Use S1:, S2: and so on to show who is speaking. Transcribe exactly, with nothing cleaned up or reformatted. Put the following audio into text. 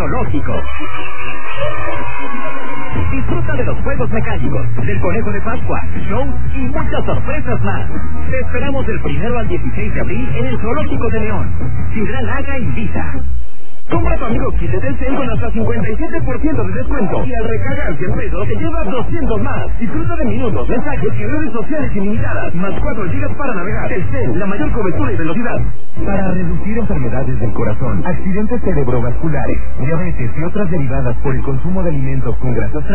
S1: zoológico. Disfruta de los juegos mecánicos, del conejo de Pascua, shows y muchas sorpresas más. Te esperamos del primero al dieciséis de abril en el Zoológico de León. Sidra Laga invita. Compra tu amigo kit de Telcel con hasta cincuenta y siete por ciento de descuento. Y al recargar cien pesos te llevas doscientos más. Disfruta de minutos, mensajes y redes sociales ilimitadas. Más cuatro gigas para navegar. Telcel, la mayor cobertura y velocidad. Para reducir enfermedades del corazón, accidentes cerebrovasculares, diabetes y otras derivadas por el consumo de alimentos con grasas